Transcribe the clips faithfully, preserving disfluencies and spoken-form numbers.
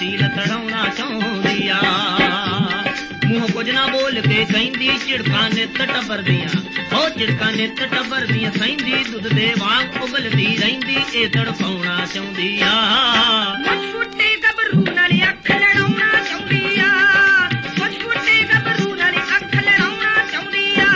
ਸੀਲ ਤੜਾਉਣਾ ਚਾਹੁੰਦੀ ਆ। ਮੂੰਹ ਕੁਝ ਨਾ ਬੋਲ ਕੇ ਕਹਿੰਦੀ ਝਿੜਕਾਂ ਨਿੱਤ ਟੱਬਰ ਦੀਆਂ, ਉਹ ਝਿੜਕਾਂ ਨਿੱਤ ਟੱਬਰ ਦੀਆਂ ਸਹਿੰਦੀ ਦੁੱਧ ਦੇ ਵਾਂਗ ਉਬਲਦੀ ਰਹਿੰਦੀ ਇਹ ਤੜਫਾਉਣਾ ਚਾਹੁੰਦੀ ਆ। ਮੁੱਛ ਫੁੱਟੇ ਗੱਭਰੂ ਨਾਲ ਅੱਖ ਲੜਾਉਣਾ ਚਾਹੁੰਦੀ ਆ, ਮੁੱਛ ਫੁੱਟੇ ਗੱਭਰੂ ਨਾਲ ਅੱਖ ਲੜਾਉਣਾ ਚਾਹੁੰਦੀ ਆ।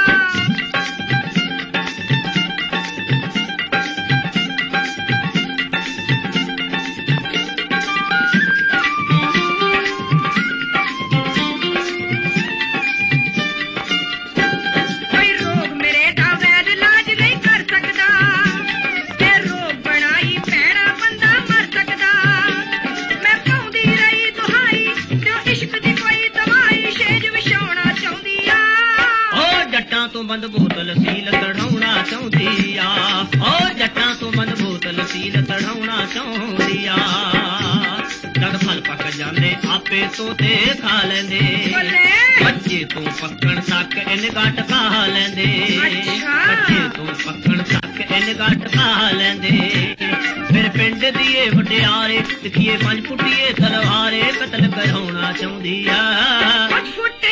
ਕੋਈ ਰੋਗ ਮੇਰੇ ਦਾ ਵੈਦ ਇਲਾਜ ਨਹੀਂ ਕਰ ਸਕਦਾ, ਇਹ ਰੋਗ ਬਣਾਈ ਭੈੜਾ ਬੰਦਾ ਮਰ ਸਕਦਾ। ਮੈਂ ਪਾਉਂਦੀ ਰਹੀ ਦੁਹਾਈ ਤੇ ਇਸ਼ਕ ਦੀ ਕੋਈ ਦਵਾਈ ਸ਼ੇਜ ਵਿਛਾਉਣਾ ਚਾਹੁੰਦੀ ਆ। ਉਹ ਜੱਟਾਂ ਤੋਂ ਬੰਦ ਬੋਤਲ ਸੀਲ ਤੜਾਉਣਾ ਚਾਹੁੰਦੀ ਆ, ਉਹ ਜੱਟਾਂ ਤੋਂ ਬੰਦ ਬੋਤਲ ਸੀਲ ਤੜਾਉਣਾ ਚਾਹੁੰਦੀ ਆ। ਜਦ ਫਲ ਪੱਕ ਜਾਂਦੇ ਆਪੇ ਤੋਤੇ ਖਾ ਲੈਂਦੇ, ਬੱਲੇ। ਬੱਚੇ ਤੋਂ ਪੱਕਣ ਤੱਕ ਇਹਨ ਗੱਟ ਖਾ ਲੈਂਦੇ, ਅੱਛਾ। ਬੱਚੇ ਤੋਂ ਪੱਕਣ ਤੱਕ ਇਹਨ ਗੱਟ ਖਾ ਲੈਂਦੇ। ਫਿਰ ਪਿੰਡ ਦੀਏ ਵਡਿਆਰੇ ਤਿੱਖੀਏ ਪੰਜ ਫੁੱਟੀਏ ਤਲਵਾਰੇ ਕਤਲ ਕਰਾਉਣਾ ਚਾਹੁੰਦੀ ਆ। ਮੁੱਛ ਫੁੱਟੇ